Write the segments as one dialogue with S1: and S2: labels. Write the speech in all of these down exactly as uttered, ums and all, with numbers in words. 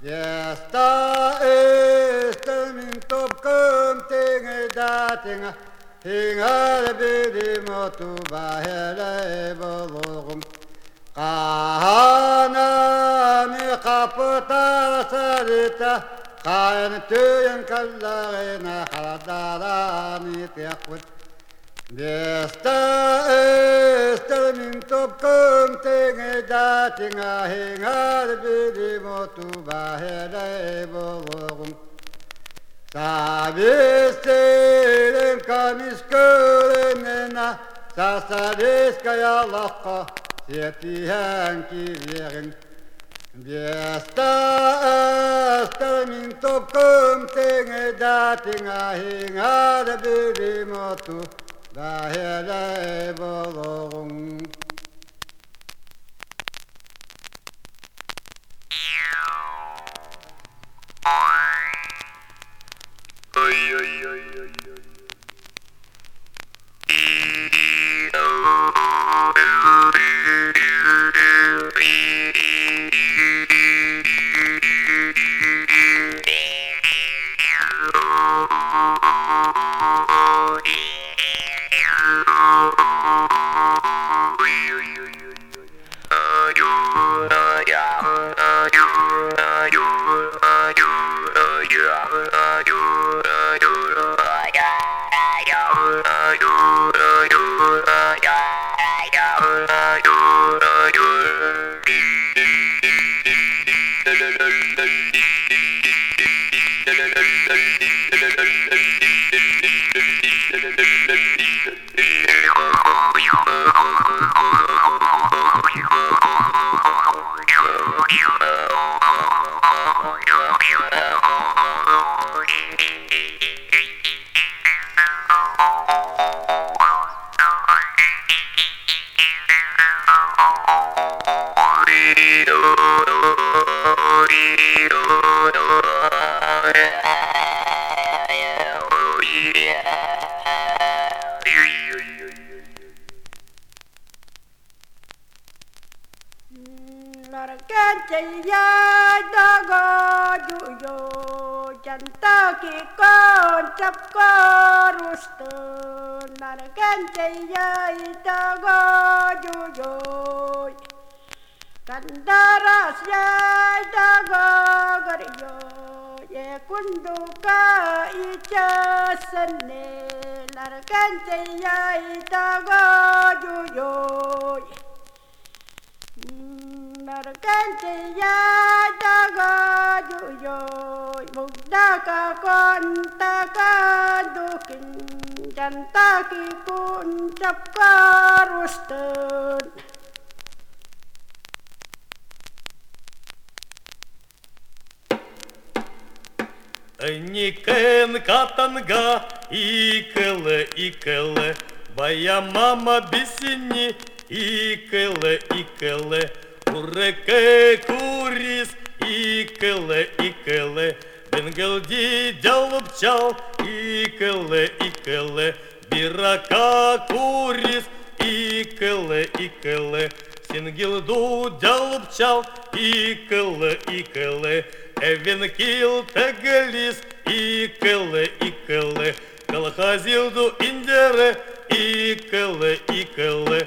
S1: Esta este min top kum tinge datinga hinga bidi motu bahele bologum kahana mi kapta sarita kain tuyen kallarina haladalani tiakwit Esta este min top kum tinge datinga hinga bidi motu bahele bologum Sabisteren kamiskörnena Sasariska lakka Sietihän kirjeren Viesta ästä min topkum Tinge datinga hingade byrimotu Vähele bolong
S2: Oi, oi, oi, oi, oi.
S3: Никен катанга икеле икеле Бая мама бисини икеле икеле Уреке курис икеле икеле Бенгелди дялупчал икеле икеле Бирака курис икеле икеле Сингилду дялупчал икеле икеле Эвен кил тегелис икеле икеле Калхазилду индере икеле икеле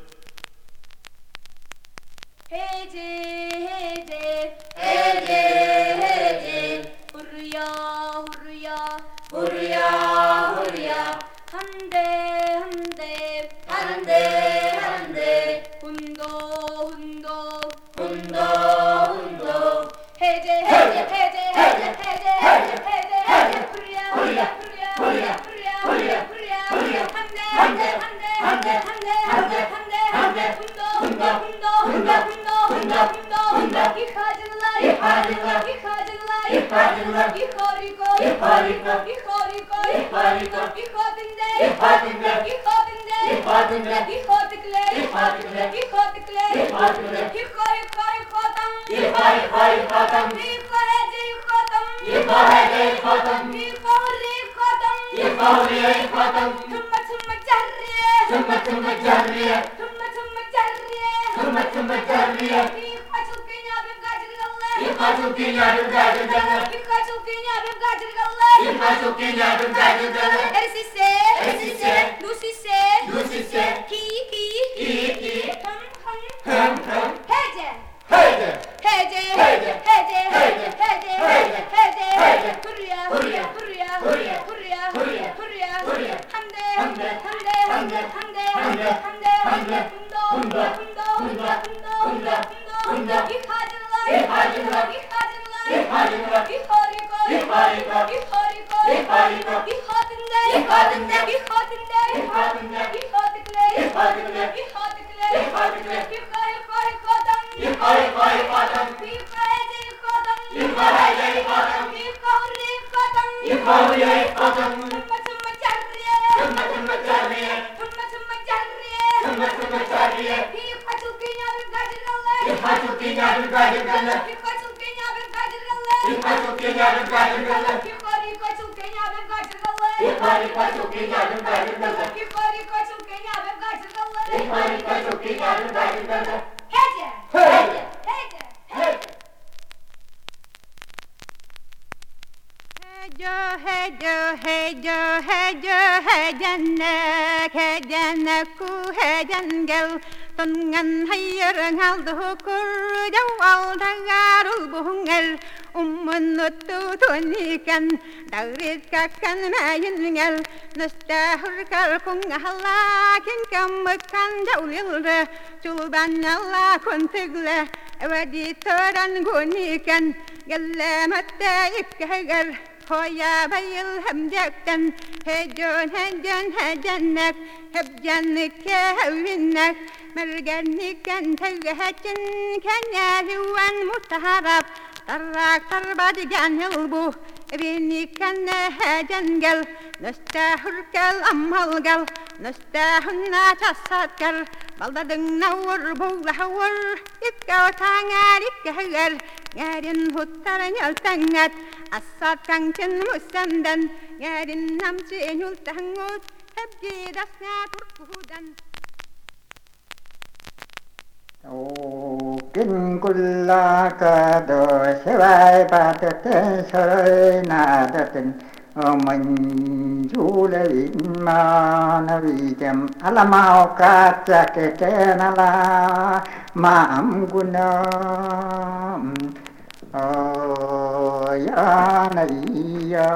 S4: Hece hece hece hece Hurya hurya hurya hurya Hande hande hande hande Hundo hundo hundo hundo Hece hece hece hece hece hece hece hece Hurya hurya hurya hurya hurya hurya hurya Hande hande hande hande hande hande hande hande Hundo hundo hundo hundo hundo hundo hundo hundo İhacınlar İhacınlar İhacınlar İhacınlar İhariko İhariko İhariko İhariko İhadinde İhadinde İhadinde İhadinde İhadikle İhadikle İhadikle İhadikle İhariko İhadam İhariko İhadam İhahece İhadam İhahece İhadam İhahri İhadam İhahri İhadam Tümme tümme cerriye Tümme tümme cerriye Tümme tümme cerriye Tümme tümme cerriye İhacıl kenya bin gacil galle
S5: Ikasukinya Dugajugala,
S4: Ikasukinya Dugajugala,
S5: Ikasukinya Dugajugala,
S4: Ersise,
S5: Ersise,
S4: Lusise,
S5: Lusise,
S4: Ki ki,
S5: Ki ki,
S4: Hum hum,
S5: Hum hum,
S4: Hece,
S5: Hece,
S4: Hece,
S5: Hece,
S4: Hece,
S5: Hece,
S4: Hece,
S5: Hece,
S4: Hece,
S5: Hece,
S4: Hurya,
S5: Hurya,
S4: Hurya,
S5: Hurya,
S4: Hurya,
S5: Hurya,
S4: Hurya,
S5: Hurya,
S4: Hamde,
S5: Hamde,
S4: Hamde,
S5: Hamde,
S4: Hamde,
S5: Hamde,
S4: Hamde,
S5: Hamde,
S4: Humdo,
S5: Humdo,
S4: Humdo,
S5: Humdo,
S4: Humdo,
S5: Humdo, Humdo,
S4: İhadillah,
S5: İhadillah,
S4: İhadillah,
S5: İhadillah,
S4: İhariko,
S5: İhariko,
S4: İhariko,
S5: İhariko,
S4: İhadinde,
S5: İhadinde,
S4: İhadinde,
S5: İhadinde,
S4: İhadikle,
S5: İhadikle,
S4: İhadikle,
S5: İhadikle,
S4: İhariko, İhadam,
S5: İhariko, İhadam,
S4: İhayece, İhadam,
S5: İhayece, İhadam,
S4: İhahri, İhadam,
S5: İhahri, İhadam,
S4: Tumma tumma carriye,
S5: Tumma tumma carriye,
S4: Tumma tumma carriye,
S5: Tumma tumma carriye,
S4: İhatukinya Dugajugala,
S5: İkasukinya Dugajugala,
S4: İhatukinya Dugajugala,
S5: İkasukinya Dugajugala,
S4: İhariko, Dugajugala,
S5: İhariko, Sukinya Dugajugala,
S4: İhariko, Dugajugala,
S5: İhariko, Sukinya Dugajugala,
S4: Hece,
S5: Hece,
S4: Hece,
S5: Hece.
S6: Hejo, hejo, hejo, hejo, hejanek, hejanek ku hejangel, tongan hayar ngaldo kur jau al dangarul buhungel, ummun nutu tunikan, daurit kakan mayingel, nastahur kal kung halakin kamukan jaulilre, chulban Allah kuntigle, wadi toran gunikan, galamat ikhagar. Hoya bayıl hamjaktan hejon hejon hejanak hebjanik hewinnak merganikan tawhatin kanyahuan mutaharab tarak tarbadigan hilbu binikan hejangal nastahurkal amhalgal nastahunna tasatkal baldadeng nawar bulahwar ikkaw tangar ikkagar ngarin hutar nyaltangat asat kangken musandan ngarin namci nyul tangut hebji dasnya turkudan
S7: ô kinh kulla ca đồ sẽ vai ba tê tê sơi na tê tình mình chú lê vịn ma na vi chém ala mau ca cha kê tê na la ma am guna ô ya na ya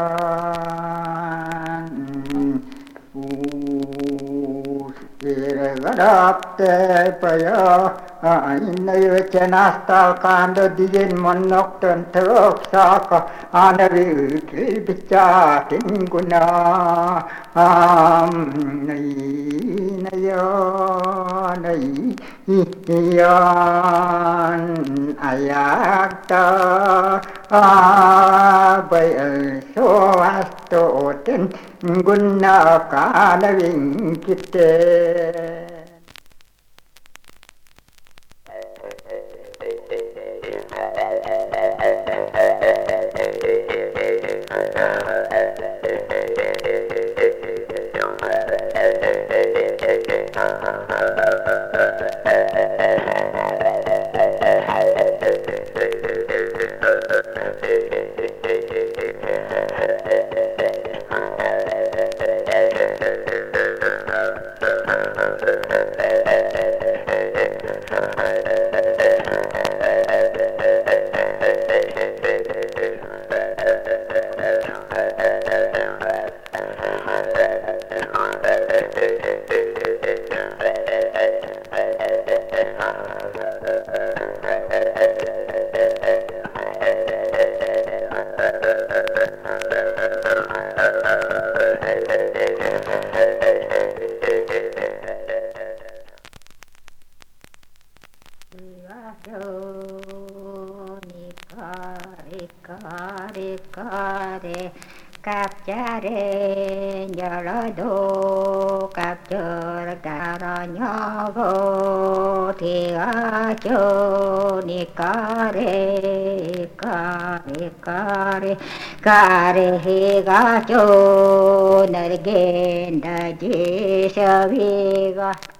S7: Gadapte paya inay vechanastal kanda diyen monok tenterok saka anavi kilpicha tinguna am nay nayo nay yan ayakta bay so asto ten guna kana ving kite cặp cha re nhờ lo đô cặp chờ cả ra nhỏ vô thì a chô ni ca re ca re ca re ca re he ga chô nở gen da je sa vi ga